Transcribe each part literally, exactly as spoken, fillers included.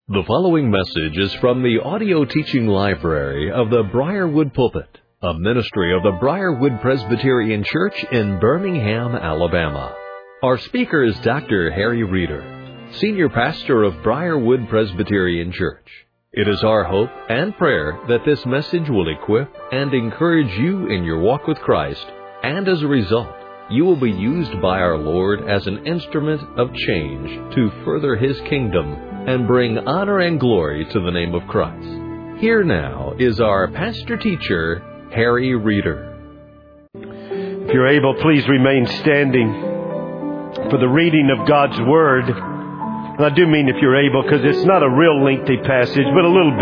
The following message is from the audio teaching library of the Briarwood Pulpit, a ministry of the Briarwood Presbyterian Church in Birmingham, Alabama. Our speaker is Doctor Harry Reeder, Senior Pastor of Briarwood Presbyterian Church. It is our hope and prayer that this message will equip and encourage you in your walk with Christ, and as a result, you will be used by our Lord as an instrument of change to further His kingdom and bring honor and glory to the name of Christ. Here now is our pastor-teacher, Harry Reeder. If you're able, please remain standing for the reading of God's Word. And I do mean if you're able, because it's not a real lengthy passage, but a little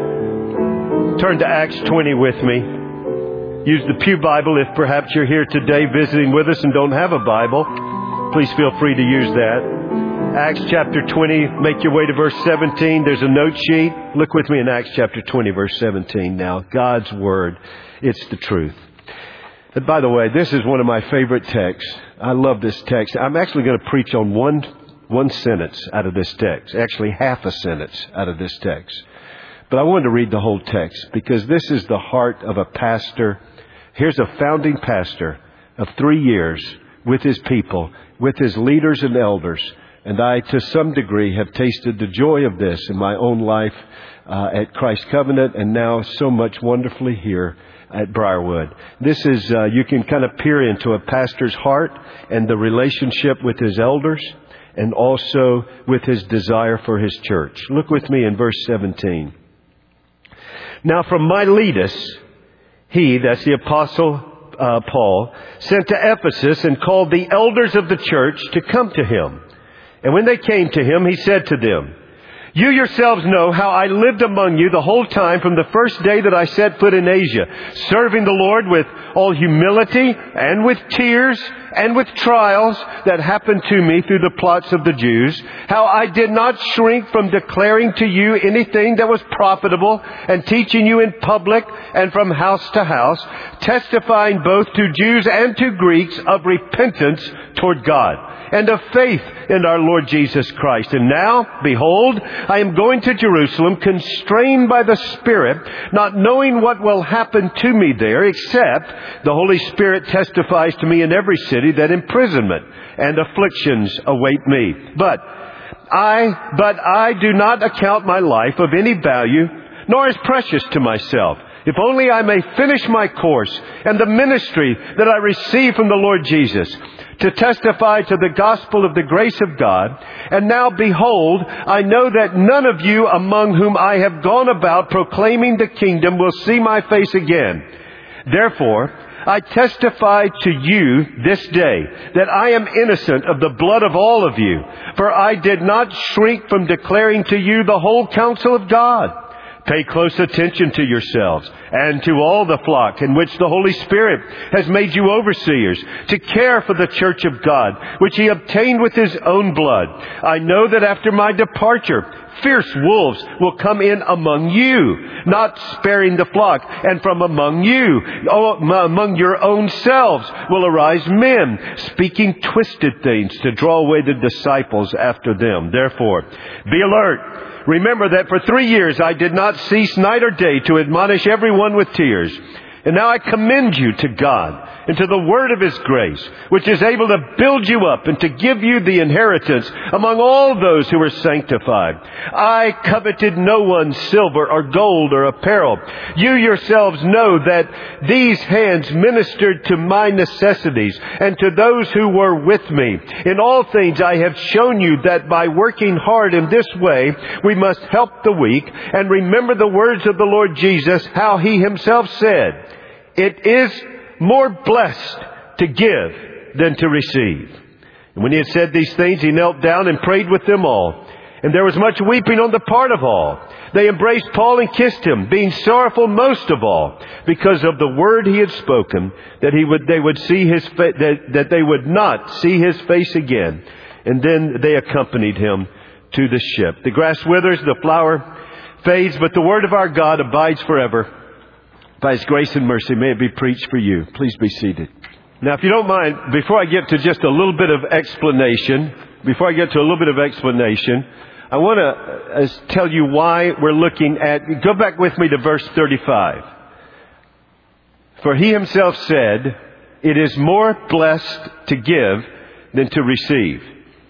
bit. Turn to Acts twenty with me. Use the Pew Bible if perhaps you're here today visiting with us and don't have a Bible. Please feel free to use that. Acts chapter twenty, make your way to verse seventeen. There's a note sheet. Look with me in Acts chapter twenty, verse seventeen now. God's Word, it's the truth. And by the way, this is one of my favorite texts. I love this text. I'm actually going to preach on one, one sentence out of this text. Actually, half a sentence out of this text. But I wanted to read the whole text because this is the heart of a pastor. Here's a founding pastor of three years with his people, with his leaders and elders. And I, to some degree, have tasted the joy of this in my own life uh, at Christ Covenant, and now so much wonderfully here at Briarwood. This is, uh, you can kind of peer into a pastor's heart and the relationship with his elders, and also with his desire for his church. Look with me in verse seventeen. Now from Miletus, he, that's the Apostle uh, Paul, sent to Ephesus and called the elders of the church to come to him. And when they came to him, he said to them, "You yourselves know how I lived among you the whole time from the first day that I set foot in Asia, serving the Lord with all humility and with tears and with trials that happened to me through the plots of the Jews, how I did not shrink from declaring to you anything that was profitable and teaching you in public and from house to house, testifying both to Jews and to Greeks of repentance toward God and of faith in our Lord Jesus Christ. And now, behold, I am going to Jerusalem, constrained by the Spirit, not knowing what will happen to me there, except the Holy Spirit testifies to me in every city that imprisonment and afflictions await me. But I, but I do not account my life of any value, nor as precious to myself, if only I may finish my course and the ministry that I receive from the Lord Jesus, to testify to the gospel of the grace of God. And now, behold, I know that none of you among whom I have gone about proclaiming the kingdom will see my face again. Therefore, I testify to you this day that I am innocent of the blood of all of you, for I did not shrink from declaring to you the whole counsel of God. Pay close attention to yourselves and to all the flock in which the Holy Spirit has made you overseers, to care for the church of God, which He obtained with His own blood. I know that after my departure, fierce wolves will come in among you, not sparing the flock. And from among you, among your own selves, will arise men, speaking twisted things to draw away the disciples after them. Therefore, be alert. Remember that for three years I did not cease night or day to admonish everyone with tears. And now I commend you to God and to the word of His grace, which is able to build you up and to give you the inheritance among all those who are sanctified. I coveted no one's silver or gold or apparel. You yourselves know that these hands ministered to my necessities and to those who were with me. In all things I have shown you that by working hard in this way, we must help the weak and remember the words of the Lord Jesus, how He Himself said, "It is more blessed to give than to receive." And when He had said these things, He knelt down and prayed with them all. And there was much weeping on the part of all. They embraced Paul and kissed him, being sorrowful most of all, because of the word he had spoken, that he would they would see his fa- that, that they would not see his face again. And then they accompanied him to the ship. The grass withers, the flower fades, but the word of our God abides forever. By His grace and mercy, may it be preached for you. Please be seated. Now, if you don't mind, before I get to just a little bit of explanation, before I get to a little bit of explanation, I want to uh, tell you why we're looking at, go back with me to verse thirty-five. For he himself said, it is more blessed to give than to receive.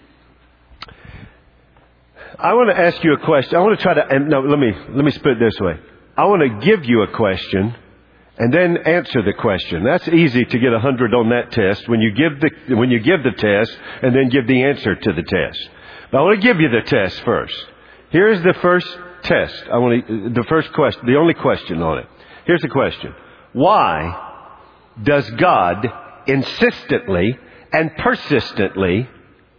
I want to ask you a question. I want to try to, and no, let me, let me put it this way. I want to give you a question and then answer the question. That's easy to get a hundred on that test when you give the, when you give the test and then give the answer to the test. But I want to give you the test first. Here's the first test. I want to, the first question, the only question on it. Here's the question. Why does God insistently and persistently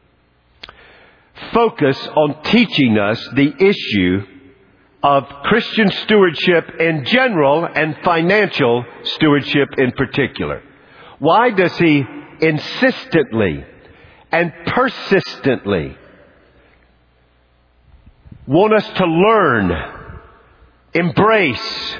focus on teaching us the issue of Christian stewardship in general and financial stewardship in particular? Why does He insistently and persistently want us to learn, embrace,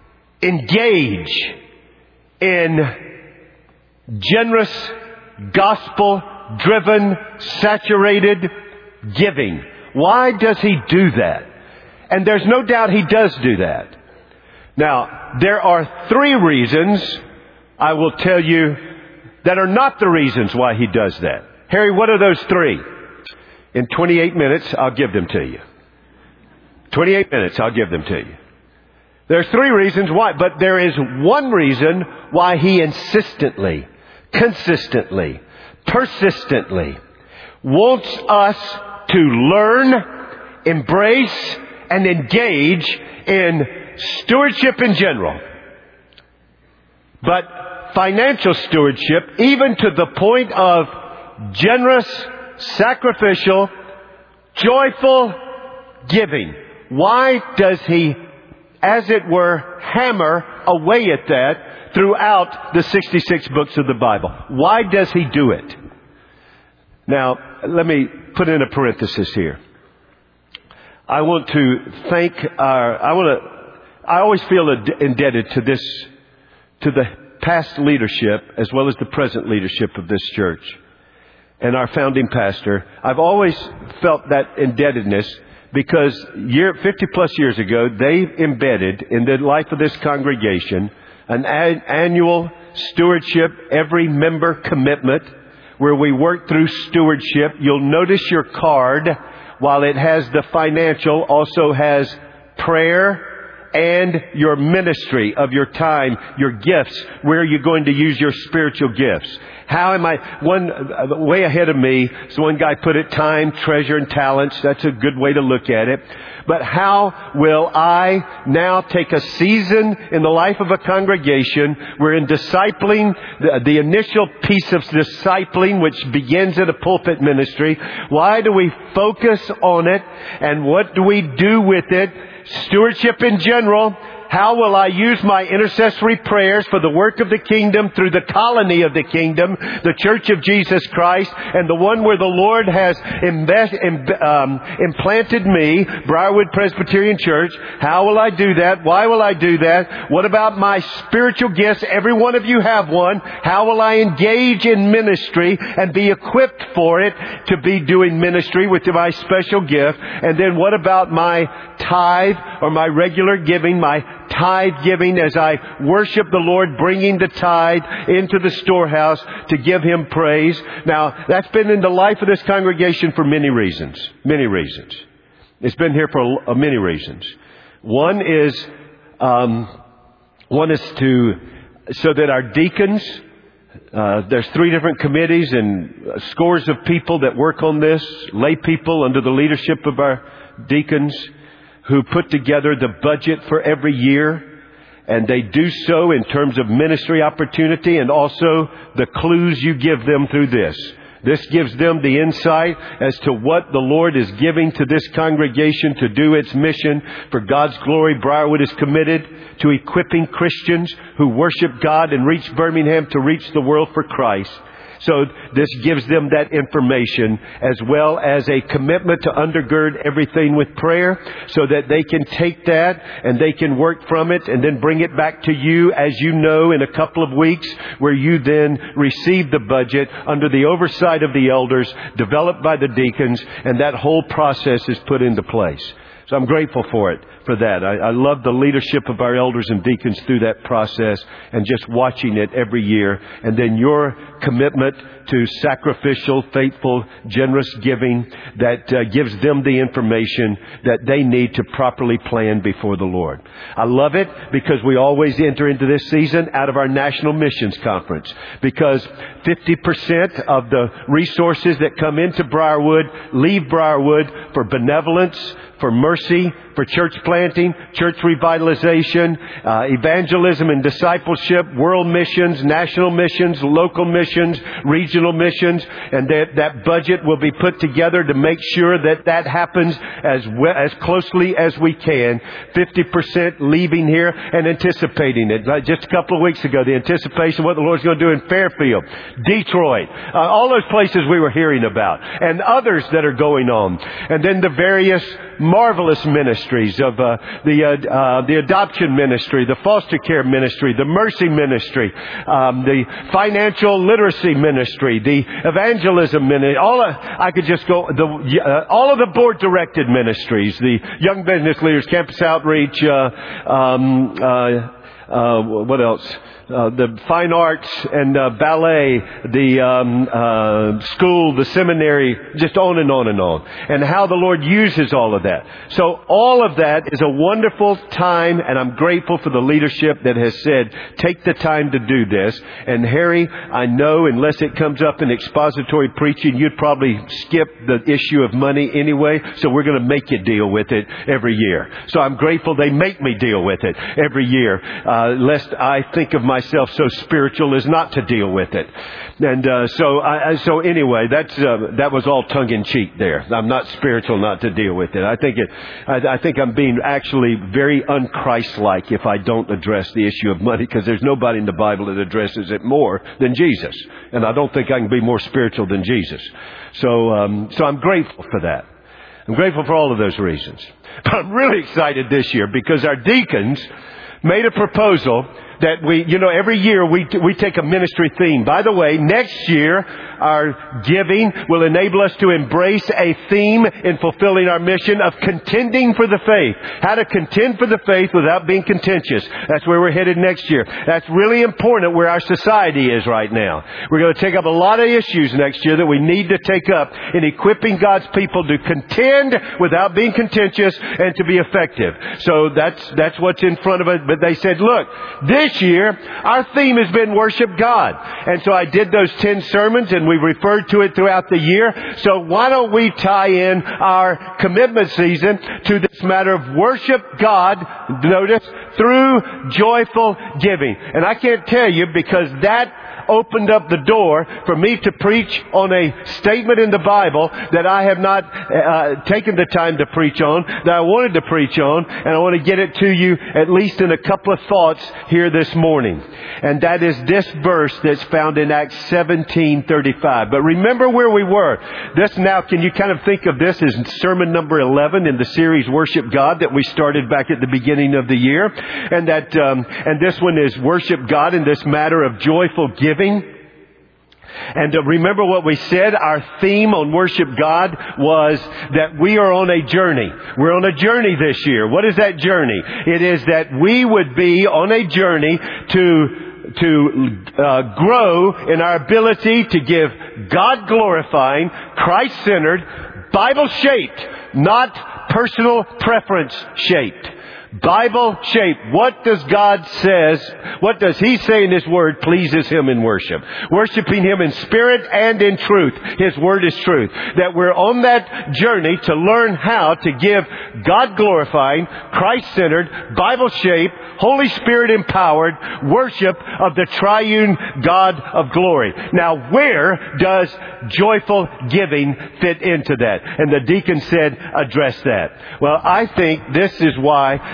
engage in generous, gospel-driven, saturated giving? Why does He do that? And there's no doubt He does do that. Now, there are three reasons I will tell you that are not the reasons why He does that. Harry, what are those three? In twenty-eight minutes, I'll give them to you. twenty-eight minutes, I'll give them to you. There's three reasons why, but there is one reason why He insistently, consistently, persistently wants us to learn, embrace, and engage in stewardship in general. But financial stewardship, even to the point of generous, sacrificial, joyful giving. Why does He, as it were, hammer away at that throughout the sixty-six books of the Bible? Why does He do it? Now, let me put in a parenthesis here. I want to thank our, I want to, I always feel indebted to this, to the past leadership as well as the present leadership of this church and our founding pastor. I've always felt that indebtedness because year, fifty plus years ago, they embedded in the life of this congregation an a- annual stewardship, every member commitment where we work through stewardship. You'll notice your card, while it has the financial, also has prayer and your ministry of your time, your gifts. Where are you going to use your spiritual gifts? How am I, one, uh, way ahead of me, so one guy put it, time, treasure, and talents. That's a good way to look at it. But how will I now take a season in the life of a congregation? We're in discipling, the, the initial piece of discipling, which begins at a pulpit ministry. Why do we focus on it? And what do we do with it? Stewardship in general. How will I use my intercessory prayers for the work of the kingdom through the colony of the kingdom, the Church of Jesus Christ, and the one where the Lord has invest, um, implanted me, Briarwood Presbyterian Church? How will I do that? Why will I do that? What about my spiritual gifts? Every one of you have one. How will I engage in ministry and be equipped for it to be doing ministry with my special gift? And then what about my tithe or my regular giving, my tithe giving as I worship the Lord, bringing the tithe into the storehouse to give Him praise? Now, that's been in the life of this congregation for many reasons. Many reasons. It's been here for many reasons. One is, um, one is to, so that our deacons, uh, there's three different committees and scores of people that work on this, lay people under the leadership of our deacons, who put together the budget for every year. And they do so in terms of ministry opportunity and also the clues you give them through this. This gives them the insight as to what the Lord is giving to this congregation to do its mission for God's glory. Briarwood is committed to equipping Christians who worship God and reach Birmingham to reach the world for Christ. So this gives them that information as well as a commitment to undergird everything with prayer so that they can take that and they can work from it and then bring it back to you, as you know, in a couple of weeks, where you then receive the budget under the oversight of the elders, developed by the deacons, and that whole process is put into place. So I'm grateful for it, for that. I, I love the leadership of our elders and deacons through that process and just watching it every year. And then your commitment to sacrificial, faithful, generous giving that uh, gives them the information that they need to properly plan before the Lord. I love it because we always enter into this season out of our National Missions Conference, because fifty percent of the resources that come into Briarwood leave Briarwood for benevolence, for mercy, for church planting, church revitalization, uh, evangelism and discipleship, world missions, national missions, local missions, regional missions, and that, that budget will be put together to make sure that that happens as well, as closely as we can. fifty percent leaving here and anticipating it. Like just a couple of weeks ago, the anticipation of what the Lord's going to do in Fairfield, Detroit, uh, all those places we were hearing about, and others that are going on. And then the various marvelous ministries of uh, the uh, uh, the adoption ministry, the foster care ministry, the mercy ministry, um, the financial literacy ministry, the evangelism ministry. All of, I could just go the uh, all of the board directed ministries, the young business leaders, campus outreach, uh, um, uh, uh, what else? Uh, the fine arts and uh, ballet, the um, uh, school, the seminary, just on and on and on. And how the Lord uses all of that. So all of that is a wonderful time, and I'm grateful for the leadership that has said, take the time to do this. And Harry, I know unless it comes up in expository preaching, you'd probably skip the issue of money anyway. So we're going to make you deal with it every year. So I'm grateful they make me deal with it every year, uh, lest I think of my myself so spiritual as not to deal with it. And uh, so I, so anyway, that's uh, that was all tongue in cheek there. I'm not spiritual not to deal with it. I think it I, I think I'm being actually very un-Christ-like if I don't address the issue of money, because there's nobody in the Bible that addresses it more than Jesus, and I don't think I can be more spiritual than Jesus. So um, so I'm grateful for that. I'm grateful for all of those reasons. But I'm really excited this year because our deacons made a proposal that we, you know, every year we we take a ministry theme. By the way, next year our giving will enable us to embrace a theme in fulfilling our mission of contending for the faith. How to contend for the faith without being contentious. That's where we're headed next year. That's really important where our society is right now. We're going to take up a lot of issues next year that we need to take up in equipping God's people to contend without being contentious and to be effective. So that's that's what's in front of us. But they said, look, this year our theme has been worship God. And so I did those ten sermons, and we referred to it throughout the year. So why don't we tie in our commitment season to this matter of worship God, notice, through joyful giving. And I can't tell you, because that opened up the door for me to preach on a statement in the Bible that I have not uh, taken the time to preach on, that I wanted to preach on, and I want to get it to you at least in a couple of thoughts here this morning. And that is this verse that's found in Acts seventeen thirty-five. But remember where we were. This now, can you kind of think of this as sermon number eleven in the series Worship God that we started back at the beginning of the year? And that, um, and this one is Worship God in this matter of joyful giving. And uh, remember what we said, our theme on Worship God was that we are on a journey. We're on a journey this year. What is that journey? It is that we would be on a journey to to uh, grow in our ability to give God-glorifying, Christ-centered, Bible-shaped, not personal preference-shaped. Bible-shaped. What does God says, what does He say in His Word pleases Him in worship? Worshipping Him in spirit and in truth. His Word is truth. That we're on that journey to learn how to give God-glorifying, Christ-centered, Bible-shaped, Holy Spirit-empowered worship of the triune God of glory. Now, where does joyful giving fit into that? And the deacon said, address that. Well, I think this is why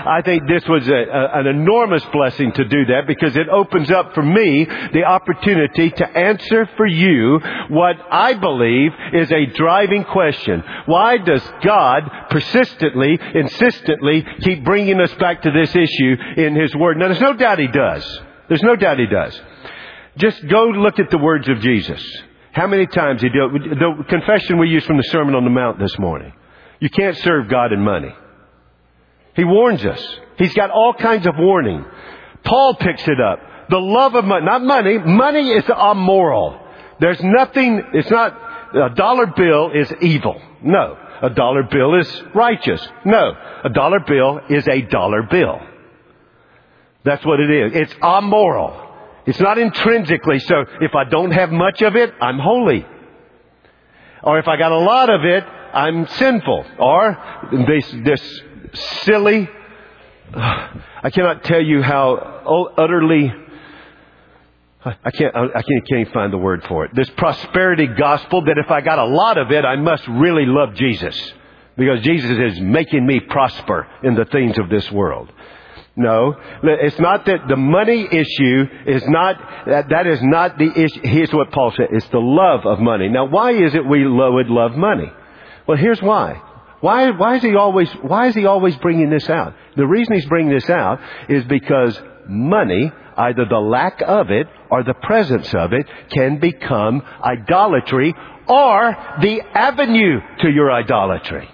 I think this was a, a, an enormous blessing to do that, because it opens up for me the opportunity to answer for you what I believe is a driving question. Why does God persistently, insistently keep bringing us back to this issue in His Word? Now, there's no doubt He does. There's no doubt He does. Just go look at the words of Jesus. How many times He did it? The confession we used from the Sermon on the Mount this morning. You can't serve God and money. He warns us. He's got all kinds of warning. Paul picks it up. The love of money, not money. Money is immoral. There's nothing, it's not, a dollar bill is evil. No. A dollar bill is righteous. No. A dollar bill is a dollar bill. That's what it is. It's immoral. It's not intrinsically, so if I don't have much of it, I'm holy. Or if I got a lot of it, I'm sinful. Or this, this silly, I cannot tell you how utterly, I can't, I can't, can't even find the word for it. This prosperity gospel that if I got a lot of it, I must really love Jesus. Because Jesus is making me prosper in the things of this world. No, it's not that the money issue is not, that, that is not the issue. Here's what Paul said. It's the love of money. Now, why is it we lo- would love money? Well, here's why. Why, why is he always, why is he always bringing this out? The reason he's bringing this out is because money, either the lack of it or the presence of it, can become idolatry or the avenue to your idolatry.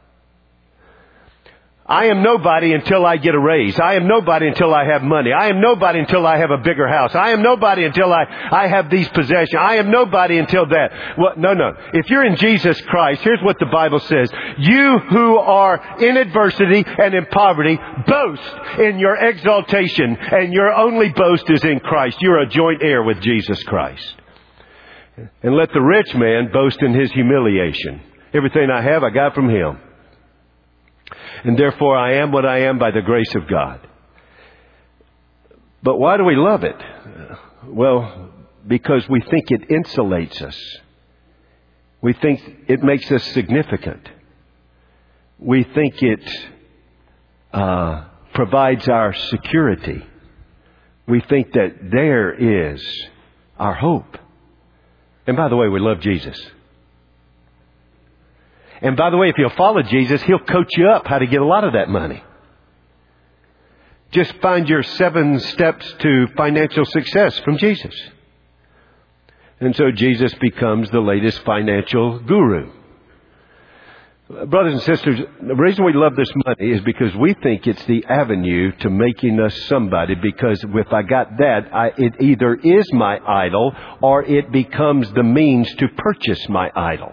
I am nobody until I get a raise. I am nobody until I have money. I am nobody until I have a bigger house. I am nobody until I, I have these possessions. I am nobody until that. Well, no, no. If you're in Jesus Christ, here's what the Bible says. You who are in adversity and in poverty, boast in your exaltation, and your only boast is in Christ. You're a joint heir with Jesus Christ. And let the rich man boast in his humiliation. Everything I have, I got from Him. And therefore I am what I am by the grace of God. But why do we love it? Well, because we think it insulates us. We think it makes us significant. We think it uh, provides our security. We think that there is our hope. And by the way, we love Jesus. And by the way, if you'll follow Jesus, He'll coach you up how to get a lot of that money. Just find your seven steps to financial success from Jesus. And so Jesus becomes the latest financial guru. Brothers and sisters, the reason we love this money is because we think it's the avenue to making us somebody. Because if I got that, I, it either is my idol or it becomes the means to purchase my idol.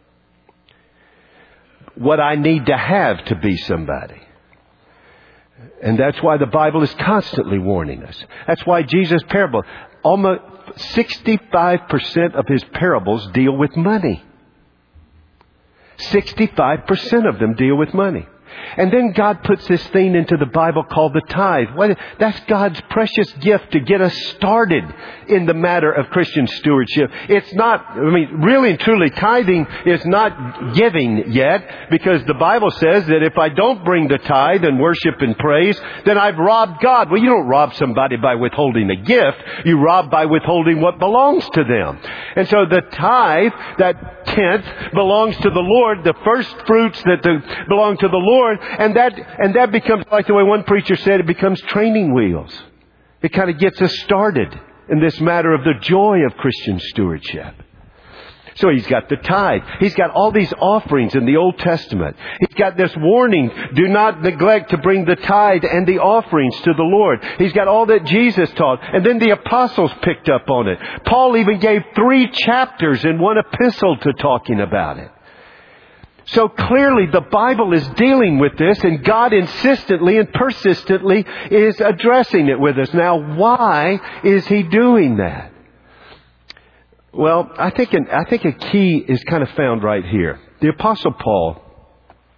What I need to have to be somebody. And that's why the Bible is constantly warning us. That's why Jesus' parable, almost sixty-five percent of His parables deal with money. sixty-five percent of them deal with money. And then God puts this thing into the Bible called the tithe. What, that's God's precious gift to get us started in the matter of Christian stewardship. It's not, I mean, really and truly, tithing is not giving yet, because the Bible says that if I don't bring the tithe and worship and praise, then I've robbed God. Well, you don't rob somebody by withholding a gift. You rob by withholding what belongs to them. And so the tithe, that tenth, belongs to the Lord, the first fruits that the, belong to the Lord. And that, and that becomes, like the way one preacher said, it becomes training wheels. It kind of gets us started in this matter of the joy of Christian stewardship. So He's got the tithe. He's got all these offerings in the Old Testament. He's got this warning, do not neglect to bring the tithe and the offerings to the Lord. He's got all that Jesus taught. And then the apostles picked up on it. Paul even gave three chapters in one epistle to talking about it. So clearly the Bible is dealing with this, and God insistently and persistently is addressing it with us. Now, why is He doing that? Well, I think an, I think a key is kind of found right here. The Apostle Paul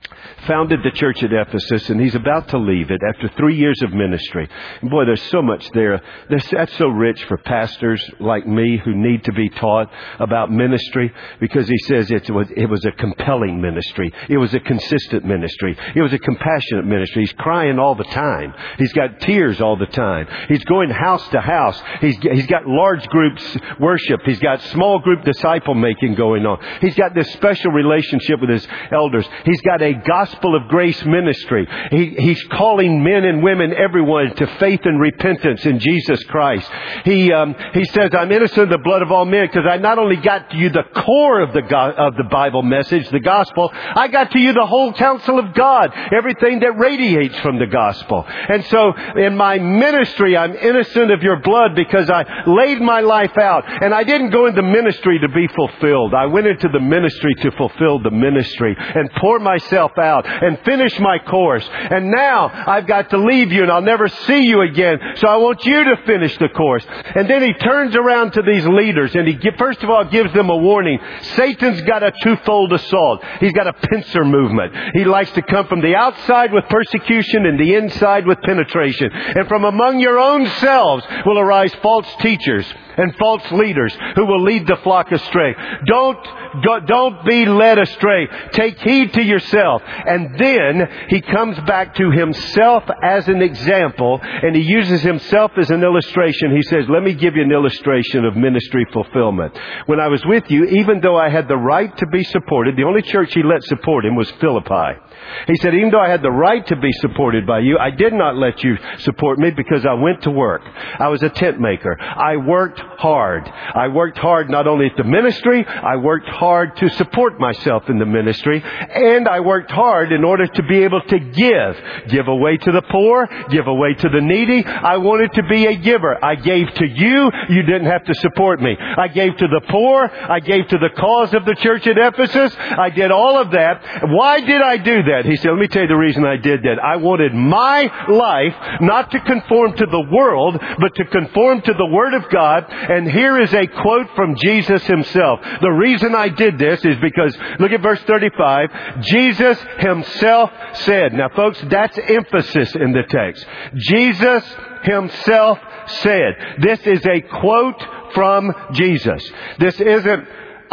founded the church at Ephesus, and he's about to leave it after three years of ministry. And boy, there's so much there. There's, that's so rich for pastors like me who need to be taught about ministry, because he says it was, it was a compelling ministry. It was a consistent ministry. It was a compassionate ministry. He's crying all the time. He's got tears all the time. He's going house to house. He's, he's got large groups worship. He's got small group disciple making going on. He's got this special relationship with his elders. He's got a gospel of grace ministry. He, he's calling men and women, everyone, to faith and repentance in Jesus Christ. He um, he says, I'm innocent of the blood of all men, because I not only got to you the core of the go- of the Bible message, the gospel, I got to you the whole counsel of God, everything that radiates from the gospel. And so in my ministry, I'm innocent of your blood because I laid my life out. And I didn't go into ministry to be fulfilled. I went into the ministry to fulfill the ministry and pour myself out and finish my course. And now I've got to leave you and I'll never see you again. So I want you to finish the course. And then he turns around to these leaders and he first of all gives them a warning. Satan's got a twofold assault. He's got a pincer movement. He likes to come from the outside with persecution and the inside with penetration. And from among your own selves will arise false teachers and false leaders who will lead the flock astray. Don't, don't, don't be led astray. Take heed to yourself. And then he comes back to himself as an example, and he uses himself as an illustration. He says, let me give you an illustration of ministry fulfillment. When I was with you, even though I had the right to be supported, the only church he let support him was Philippi. He said, even though I had the right to be supported by you, I did not let you support me because I went to work. I was a tent maker. I worked hard. I worked hard not only at the ministry, I worked hard to support myself in the ministry, and I worked hard in order to be able to give. Give away to the poor, give away to the needy. I wanted to be a giver. I gave to you. You didn't have to support me. I gave to the poor. I gave to the cause of the church at Ephesus. I did all of that. Why did I do that? He said, let me tell you the reason I did that. I wanted my life not to conform to the world, but to conform to the Word of God. And here is a quote from Jesus himself. The reason I did this is because, look at verse thirty-five. Jesus himself said. Now folks, that's emphasis in the text. Jesus himself said. This is a quote from Jesus. This isn't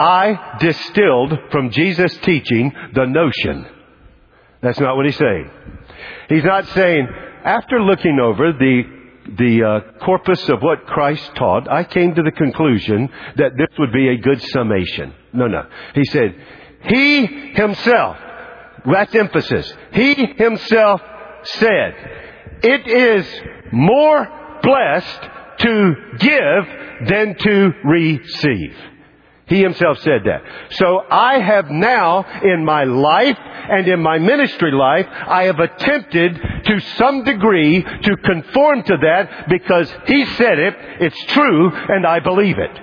I distilled from Jesus' teaching the notion. That's not what he's saying. He's not saying, after looking over the the uh, corpus of what Christ taught, I came to the conclusion that this would be a good summation. No, no. He said, he himself, that's emphasis, he himself said, it is more blessed to give than to receive. He himself said that. So I have now in my life and in my ministry life, I have attempted to some degree to conform to that because he said it, it's true, and I believe it.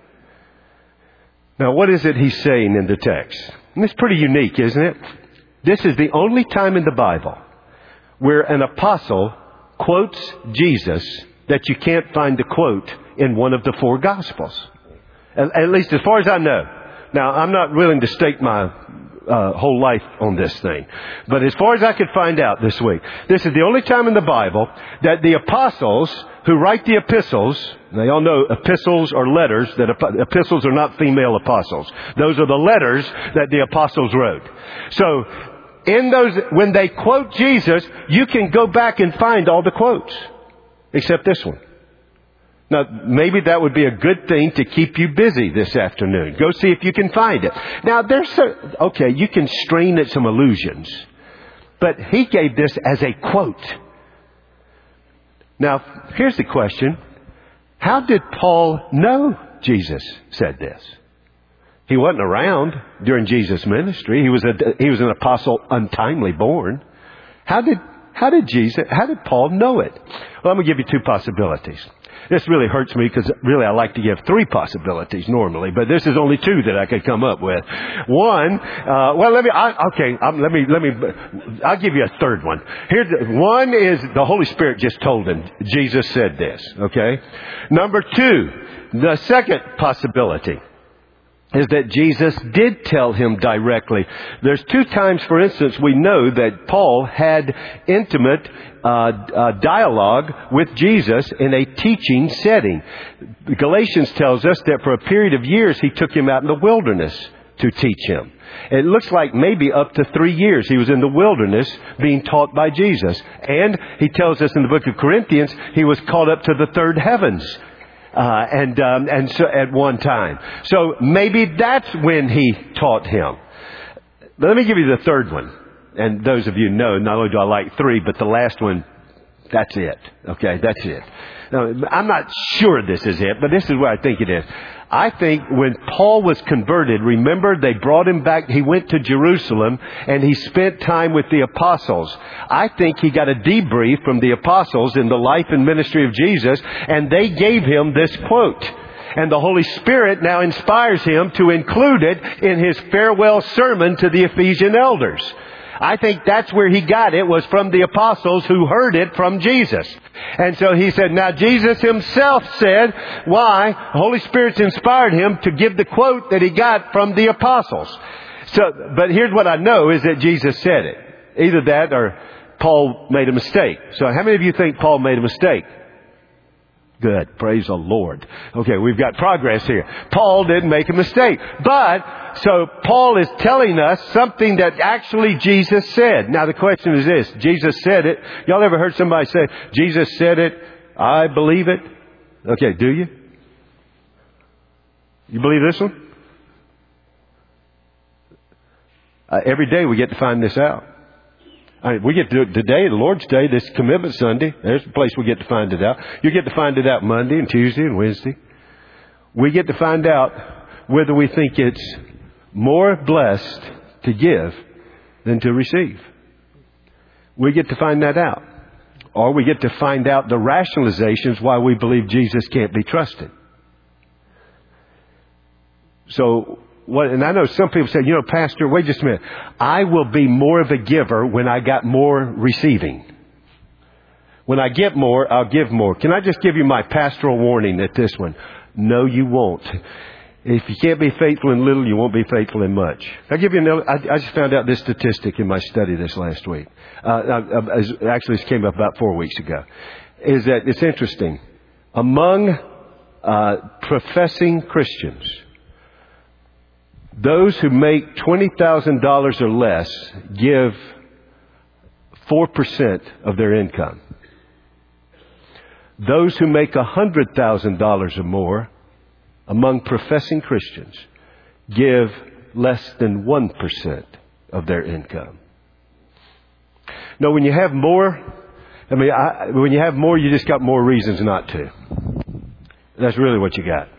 Now what is it he's saying in the text? And it's pretty unique, isn't it? This is the only time in the Bible where an apostle quotes Jesus that you can't find the quote in one of the four Gospels. At least as far as I know. Now, I'm not willing to stake my uh, whole life on this thing. But as far as I could find out this week, this is the only time in the Bible that the apostles who write the epistles, they all know epistles are letters, that epistles are not female apostles. Those are the letters that the apostles wrote. So, in those, when they quote Jesus, you can go back and find all the quotes. Except this one. Now, maybe that would be a good thing to keep you busy this afternoon. Go see if you can find it. Now, there's so, okay, you can strain at some allusions. But he gave this as a quote. Now, here's the question. How did Paul know Jesus said this? He wasn't around during Jesus' ministry. He was a, he was an apostle untimely born. How did, how did Jesus, how did Paul know it? Well, I'm going to give you two possibilities. This really hurts me because really I like to give three possibilities normally, but this is only two that I could come up with. One, uh, well, let me, I, okay, um, let me, let me, I'll give you a third one. Here's the, one is the Holy Spirit just told him, Jesus said this, okay? Number two, the second possibility is that Jesus did tell him directly. There's two times, for instance, we know that Paul had intimate uh, uh, dialogue with Jesus in a teaching setting. Galatians tells us that for a period of years he took him out in the wilderness to teach him. It looks like maybe up to three years he was in the wilderness being taught by Jesus. And he tells us in the book of Corinthians he was caught up to the third heavens. Uh, and um, and so at one time. So maybe that's when he taught him. But let me give you the third one. And those of you know, not only do I like three, but the last one, that's it. Okay, that's it. Now, I'm not sure this is it, but this is what I think it is. I think when Paul was converted, remember they brought him back, he went to Jerusalem and he spent time with the apostles. I think he got a debrief from the apostles in the life and ministry of Jesus, and they gave him this quote. And the Holy Spirit now inspires him to include it in his farewell sermon to the Ephesian elders. I think that's where he got it, was from the apostles who heard it from Jesus. And so he said, now Jesus himself said why the Holy Spirit's inspired him to give the quote that he got from the apostles. So, but here's what I know is that Jesus said it. Either that or Paul made a mistake. So how many of you think Paul made a mistake? Good. Praise the Lord. Okay, we've got progress here. Paul didn't make a mistake. But, so Paul is telling us something that actually Jesus said. Now the question is this. Jesus said it. Y'all ever heard somebody say, Jesus said it, I believe it? Okay, do you? You believe this one? Uh, every day we get to find this out. I mean, we get to do it today, the Lord's Day, this Commitment Sunday. There's the place we get to find it out. You get to find it out Monday and Tuesday and Wednesday. We get to find out whether we think it's more blessed to give than to receive. We get to find that out. Or we get to find out the rationalizations why we believe Jesus can't be trusted. So, what, and I know some people say, you know, Pastor, wait just a minute. I will be more of a giver when I got more receiving. When I get more, I'll give more. Can I just give you my pastoral warning at this one? No, you won't. If you can't be faithful in little, you won't be faithful in much. I'll give you another. I, I just found out this statistic in my study this last week. Uh, I, I, actually, this came up about four weeks ago. Is that it's interesting. Among uh, professing Christians, those who make twenty thousand dollars or less give four percent of their income. Those who make one hundred thousand dollars or more, among professing Christians, give less than one percent of their income. Now, when you have more, I mean, I, when you have more, you just got more reasons not to. That's really what you got.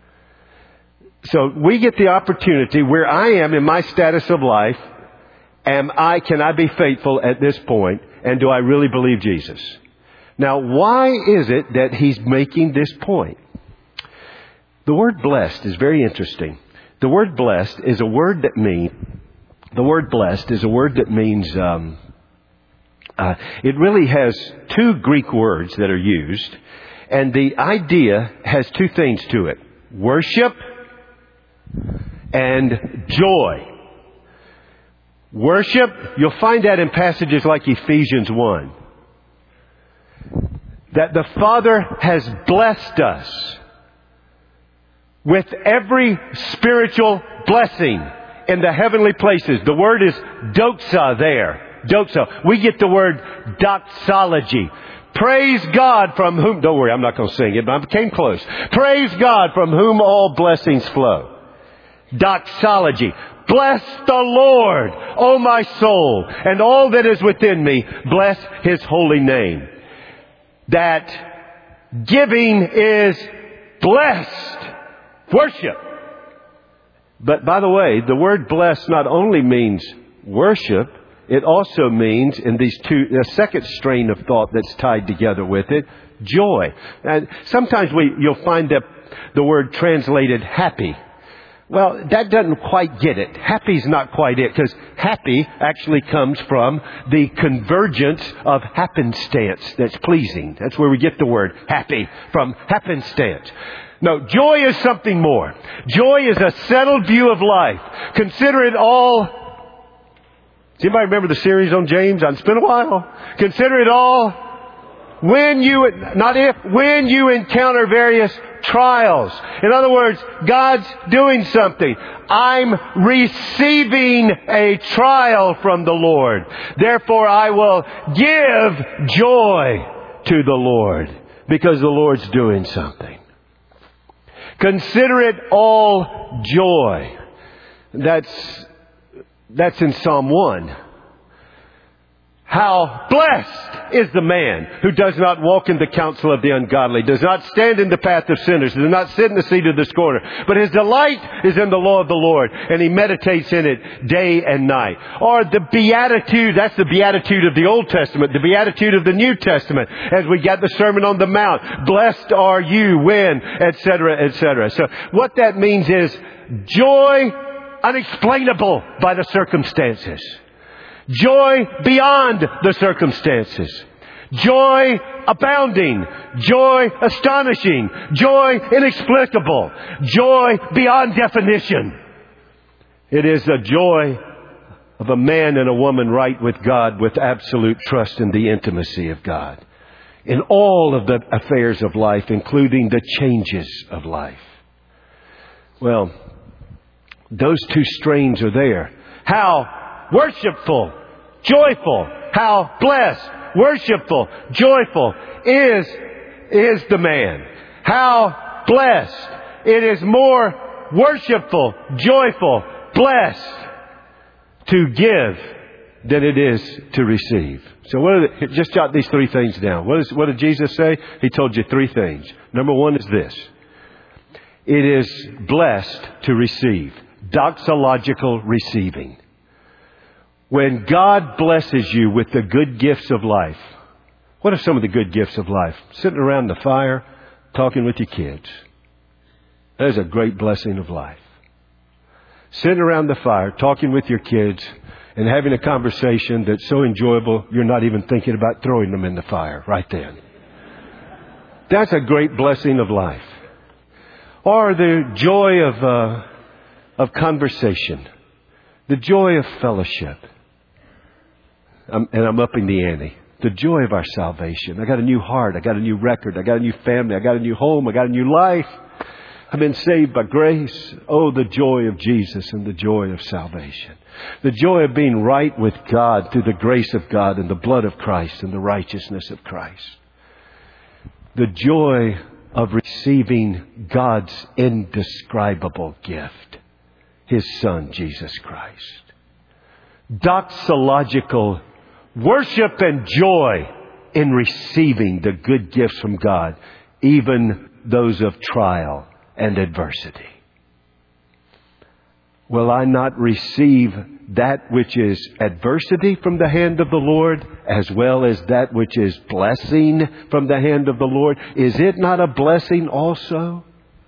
So we get the opportunity where I am in my status of life. Am I, can I be faithful at this point? And do I really believe Jesus? Now, why is it that he's making this point? The word blessed is very interesting. The word blessed is a word that means, the word blessed is a word that means, um, uh, it really has two Greek words that are used. And the idea has two things to it. Worship and joy. Worship, you'll find that in passages like Ephesians one. That the Father has blessed us with every spiritual blessing in the heavenly places. The word is doxa there. Doxa. We get the word doxology. Praise God from whom... Don't worry, I'm not going to sing it, but I came close. Praise God from whom all blessings flow. Doxology. Bless the Lord, O my soul, and all that is within me. Bless His holy name. That giving is blessed. Worship. But by the way, the word blessed not only means worship, it also means, in these two, a second strain of thought that's tied together with it, joy. And sometimes we, you'll find that the word translated happy. Well, that doesn't quite get it. Happy's not quite it, because happy actually comes from the convergence of happenstance that's pleasing. That's where we get the word happy, from happenstance. No, joy is something more. Joy is a settled view of life. Consider it all. Does anybody remember the series on James? It's been a while. Consider it all when you, not if, when you encounter various trials. In other words, God's doing something. I'm receiving a trial from the Lord. Therefore, I will give joy to the Lord because the Lord's doing something. Consider it all joy. That's, that's in Psalm one. How blessed is the man who does not walk in the counsel of the ungodly, does not stand in the path of sinners, does not sit in the seat of the scorner. But his delight is in the law of the Lord, and he meditates in it day and night. Or the beatitude, that's the beatitude of the Old Testament, the beatitude of the New Testament, as we get the Sermon on the Mount. Blessed are you when, et cetera, et cetera. So what that means is joy unexplainable by the circumstances. Joy beyond the circumstances. Joy abounding. Joy astonishing. Joy inexplicable. Joy beyond definition. It is a joy of a man and a woman right with God, with absolute trust in the intimacy of God in all of the affairs of life, including the changes of life. Well, those two strains are there. How worshipful, joyful, how blessed, worshipful, joyful is, is the man. How blessed. It is more worshipful, joyful, blessed to give than it is to receive. So what are the, just jot these three things down. What, is, what did Jesus say? He told you three things. Number one is this. It is blessed to receive. Doxological receiving. When God blesses you with the good gifts of life, what are some of the good gifts of life? Sitting around the fire, talking with your kids. That is a great blessing of life. Sitting around the fire, talking with your kids, and having a conversation that's so enjoyable, you're not even thinking about throwing them in the fire right then. That's a great blessing of life. Or the joy of, uh, of conversation. The joy of fellowship. I'm, and I'm upping the ante. The joy of our salvation. I got a new heart. I got a new record. I got a new family. I got a new home. I got a new life. I've been saved by grace. Oh, the joy of Jesus and the joy of salvation. The joy of being right with God through the grace of God and the blood of Christ and the righteousness of Christ. The joy of receiving God's indescribable gift. His Son, Jesus Christ. Doxological worship and joy in receiving the good gifts from God, even those of trial and adversity. Will I not receive that which is adversity from the hand of the Lord, as well as that which is blessing from the hand of the Lord? Is it not a blessing also?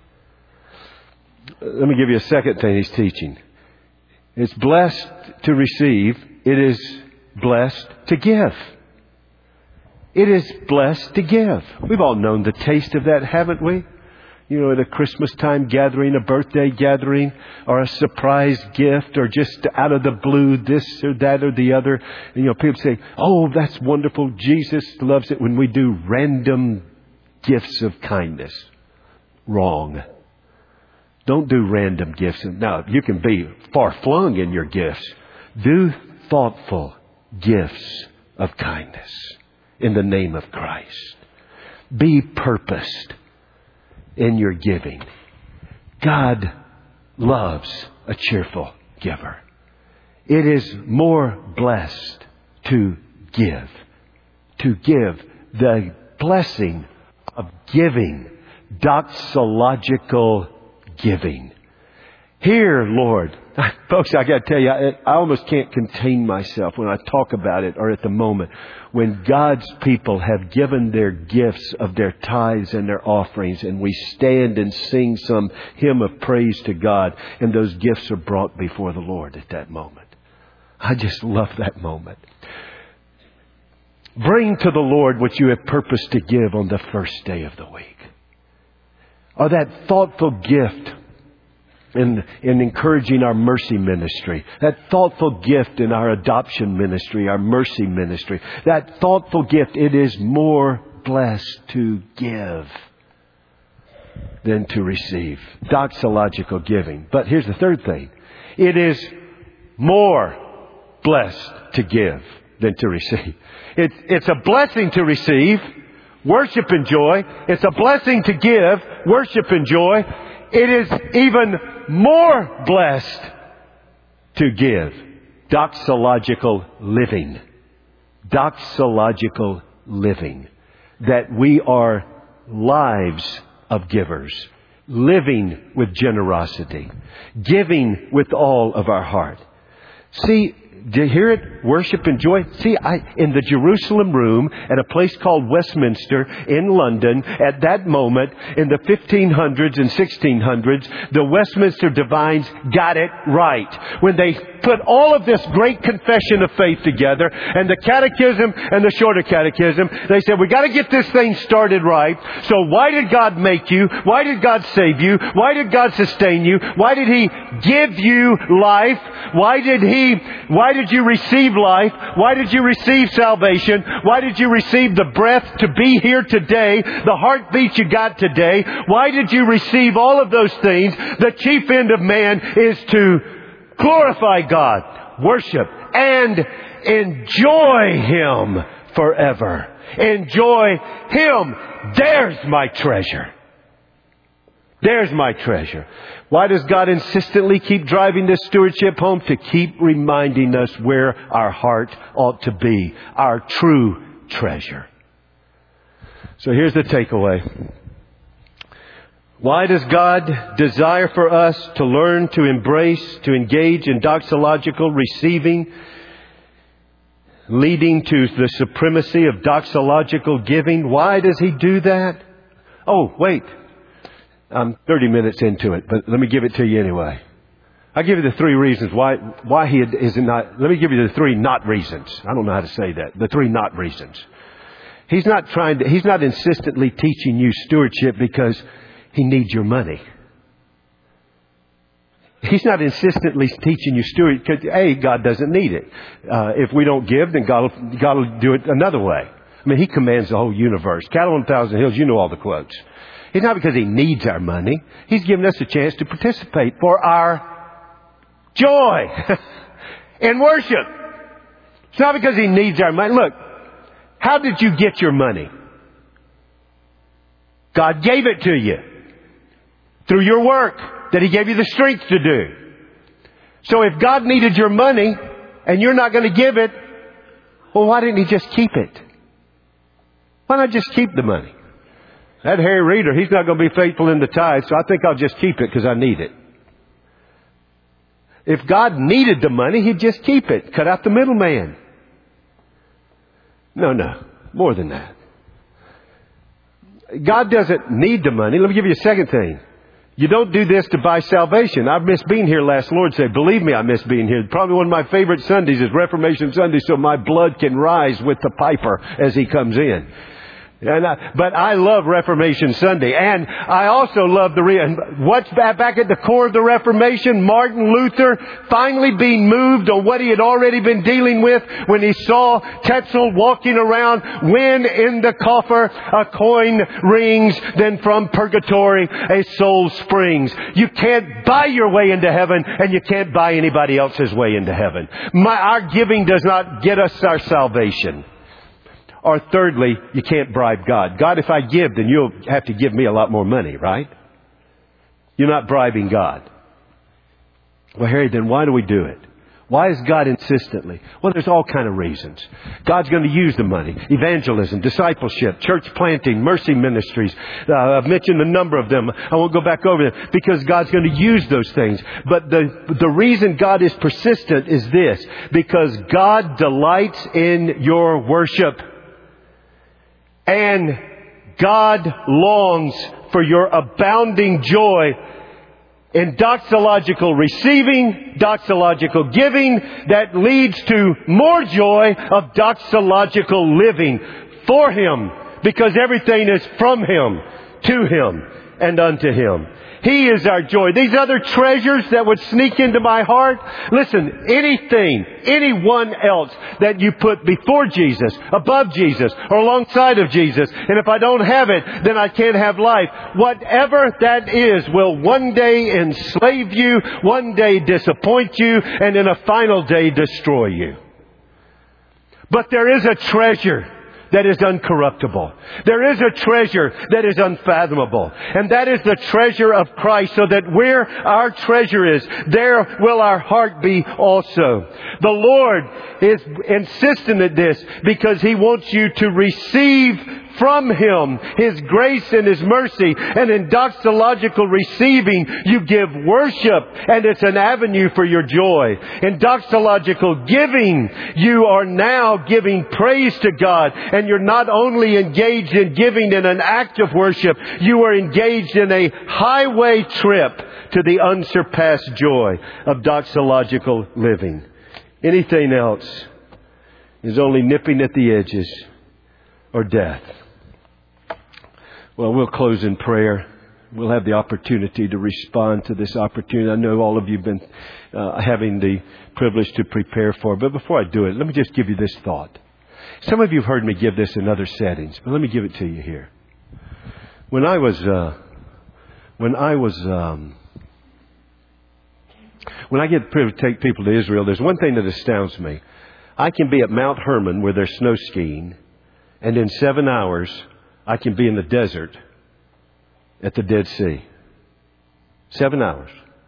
Let me give you a second thing he's teaching. It's blessed to receive. It is blessed to give. It is blessed to give. We've all known the taste of that, haven't we? You know, at a Christmas time gathering, a birthday gathering, or a surprise gift, or just out of the blue, this or that or the other. And, you know, people say, oh, that's wonderful. Jesus loves it when we do random gifts of kindness. Wrong. Don't do random gifts. Now, you can be far-flung in your gifts. Do thoughtful gifts of kindness in the name of Christ. Be purposed in your giving. God loves a cheerful giver. It is more blessed to give. To give the blessing of giving. Doxological giving. Here, Lord. Folks, I got to tell you, I, I almost can't contain myself when I talk about it or at the moment. When God's people have given their gifts of their tithes and their offerings, and we stand and sing some hymn of praise to God, and those gifts are brought before the Lord at that moment. I just love that moment. Bring to the Lord what you have purposed to give on the first day of the week. Or that thoughtful gift in, in encouraging our mercy ministry. That thoughtful gift in our adoption ministry, our mercy ministry. That thoughtful gift, it is more blessed to give than to receive. Doxological giving. But here's the third thing. It is more blessed to give than to receive. It, it's a blessing to receive, worship and joy. It's a blessing to give, worship and joy. It is even more blessed to give. Doxological living. Doxological living. That we are lives of givers. Living with generosity. Giving with all of our heart. See, do you hear it? Worship and joy. See, I, in the Jerusalem room at a place called Westminster in London, at that moment, in the fifteen hundreds and sixteen hundreds, the Westminster divines got it right. When they put all of this great confession of faith together, and the catechism and the shorter catechism, they said, we got to get this thing started right. So why did God make you? Why did God save you? Why did God sustain you? Why did He give you life? Why did He, why did you receive life? Why did you receive salvation? Why did you receive the breath to be here today? The heartbeat you got today? Why did you receive all of those things? The chief end of man is to glorify God, worship, and enjoy Him forever. Enjoy Him. There's my treasure. There's my treasure. Why does God insistently keep driving this stewardship home? To keep reminding us where our heart ought to be. Our true treasure. So here's the takeaway. Why does God desire for us to learn to embrace, to engage in doxological receiving, leading to the supremacy of doxological giving? Why does He do that? Oh, wait. I'm thirty minutes into it, but let me give it to you anyway. I'll give you the three reasons why why He is not. Let me give you the three not reasons. I don't know how to say that. The three not reasons. He's not trying to. He's not insistently teaching you stewardship because He needs your money. He's not insistently teaching you stewardship because A, God doesn't need it. Uh, if we don't give, then God will, God will do it another way. I mean, He commands the whole universe. Cattle on a thousand hills. You know all the quotes. It's not because He needs our money. He's given us a chance to participate for our joy and worship. It's not because He needs our money. Look, how did you get your money? God gave it to you through your work that He gave you the strength to do. So if God needed your money and you're not going to give it, well, why didn't He just keep it? Why not just keep the money? That Harry Reeder, he's not going to be faithful in the tithe, so I think I'll just keep it because I need it. If God needed the money, He'd just keep it. Cut out the middleman. No, no. More than that. God doesn't need the money. Let me give you a second thing. You don't do this to buy salvation. I've missed being here last Lord's Day. Believe me, I miss being here. Probably one of my favorite Sundays is Reformation Sunday, so my blood can rise with the piper as he comes in. And I, but I love Reformation Sunday. And I also love the... Re- what's back, back at the core of the Reformation? Martin Luther finally being moved on what he had already been dealing with when he saw Tetzel walking around. When in the coffer a coin rings, then from purgatory a soul springs. You can't buy your way into heaven, and you can't buy anybody else's way into heaven. My, our giving does not get us our salvation. Or thirdly, you can't bribe God. God, if I give, then you'll have to give me a lot more money, right? You're not bribing God. Well, Harry, then why do we do it? Why is God insistently? Well, there's all kind of reasons. God's going to use the money. Evangelism, discipleship, church planting, mercy ministries. Uh, I've mentioned a number of them. I won't go back over them because God's going to use those things. But the, the reason God is persistent is this. Because God delights in your worship. And God longs for your abounding joy in doxological receiving, doxological giving that leads to more joy of doxological living for Him, because everything is from Him, to Him, and unto Him. He is our joy. These other treasures that would sneak into my heart, listen, anything, anyone else that you put before Jesus, above Jesus, or alongside of Jesus, and if I don't have it, then I can't have life. Whatever that is will one day enslave you, one day disappoint you, and in a final day destroy you. But there is a treasure that is uncorruptible. There is a treasure that is unfathomable. And that is the treasure of Christ, so that where our treasure is, there will our heart be also. The Lord is insistent at this because He wants you to receive from Him His grace and His mercy. And in doxological receiving, you give worship, and it's an avenue for your joy. In doxological giving, you are now giving praise to God. And you're not only engaged in giving in an act of worship, you are engaged in a highway trip to the unsurpassed joy of doxological living. Anything else is only nipping at the edges or death. Well, we'll close in prayer. We'll have the opportunity to respond to this opportunity. I know all of you have been uh, having the privilege to prepare for it. But before I do it, let me just give you this thought. Some of you have heard me give this in other settings, but let me give it to you here. When I was, uh, when I was, um, when I get the privilege to take people to Israel, there's one thing that astounds me. I can be at Mount Hermon where they're snow skiing, and in seven hours, I can be in the desert at the Dead Sea. Seven hours.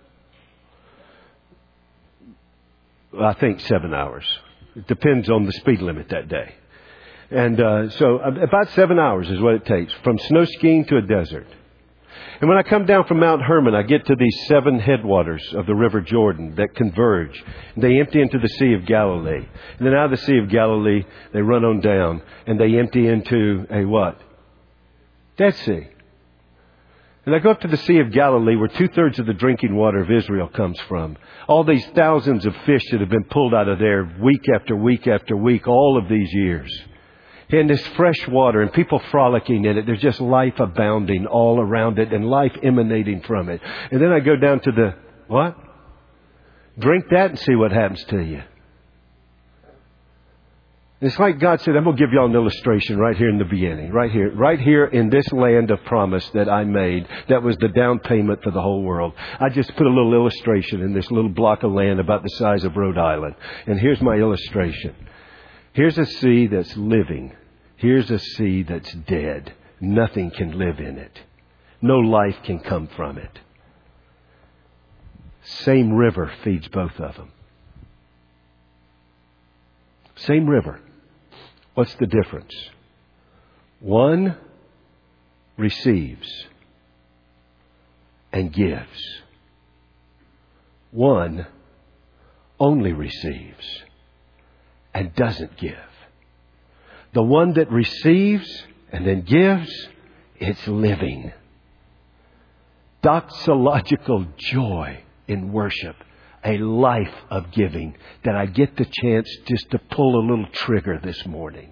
I think seven hours. It depends on the speed limit that day. And uh, so about seven hours is what it takes from snow skiing to a desert. And when I come down from Mount Hermon, I get to these seven headwaters of the River Jordan that converge. They empty into the Sea of Galilee. And then out of the Sea of Galilee, they run on down. And they empty into a what? Dead Sea. And I go up to the Sea of Galilee where two-thirds of the drinking water of Israel comes from. All these thousands of fish that have been pulled out of there week after week after week, all of these years. And this fresh water and people frolicking in it. There's just life abounding all around it and life emanating from it. And then I go down to the, what? Drink that and see what happens to you. It's like God said, I'm going to give you all an illustration right here in the beginning. Right here. Right here in this land of promise that I made. That was the down payment for the whole world. I just put a little illustration in this little block of land about the size of Rhode Island. And here's my illustration. Here's a sea that's living. Here's a sea that's dead. Nothing can live in it. No life can come from it. Same river feeds both of them. Same river. What's the difference? One receives and gives. One only receives and doesn't give. The one that receives and then gives, it's living. Doxological joy in worship. A life of giving that I get the chance just to pull a little trigger this morning.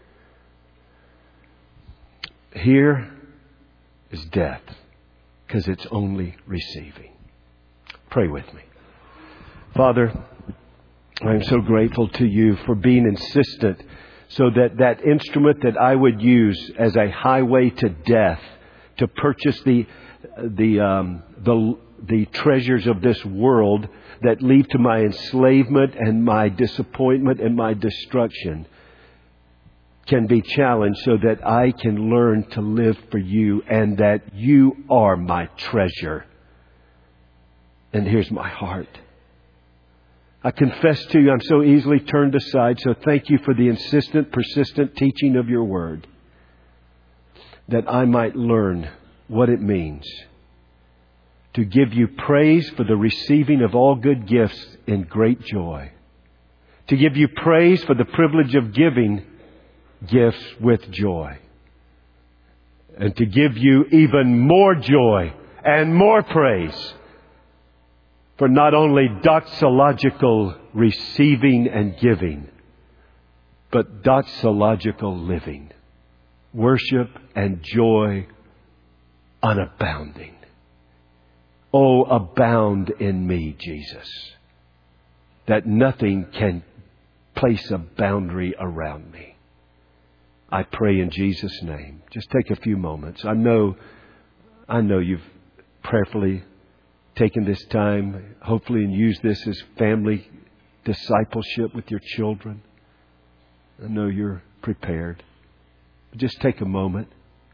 Here is death because it's only receiving. Pray with me. Father, I am so grateful to you for being insistent so that that instrument that I would use as a highway to death to purchase the the um, the the treasures of this world that lead to my enslavement and my disappointment and my destruction can be challenged so that I can learn to live for you and that you are my treasure. And here's my heart. I confess to you, I'm so easily turned aside, so thank you for the insistent, persistent teaching of your word, that I might learn what it means to give you praise for the receiving of all good gifts in great joy, to give you praise for the privilege of giving gifts with joy, and to give you even more joy and more praise for not only doxological receiving and giving, but doxological living, worship and joy unabounding. Oh, abound in me, Jesus, that nothing can place a boundary around me. I pray in Jesus' name. Just take a few moments. I know, I know you've prayerfully taken this time, hopefully, and use this as family discipleship with your children. I know you're prepared. Just take a moment.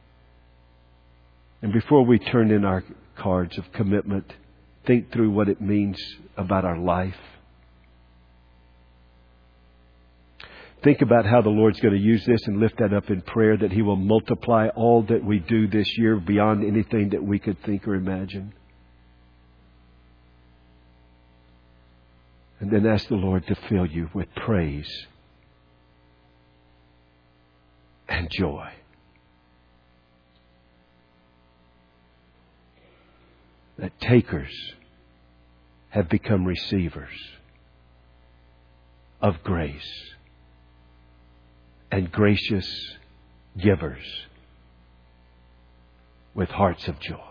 And before we turn in our cards of commitment, think through what it means about our life. Think about how the Lord's going to use this and lift that up in prayer, that He will multiply all that we do this year beyond anything that we could think or imagine. And then ask the Lord to fill you with praise and joy. That takers have become receivers of grace, and gracious givers with hearts of joy.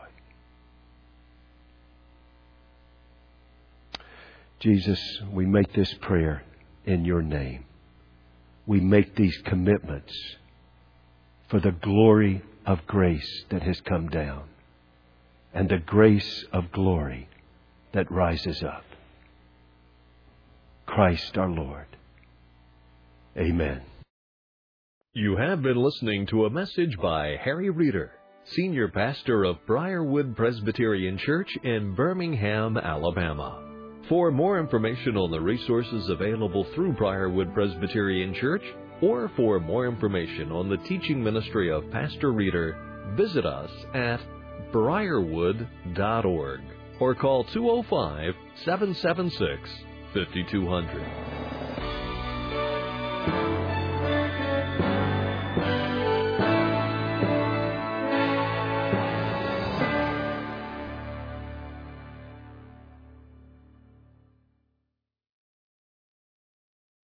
Jesus, we make this prayer in your name. We make these commitments for the glory of grace that has come down and the grace of glory that rises up. Christ our Lord. Amen. You have been listening to a message by Harry Reeder, Senior Pastor of Briarwood Presbyterian Church in Birmingham, Alabama. For more information on the resources available through Briarwood Presbyterian Church, or for more information on the teaching ministry of Pastor Reeder, visit us at briarwood dot org or call two oh five, seven seven six, five two zero zero.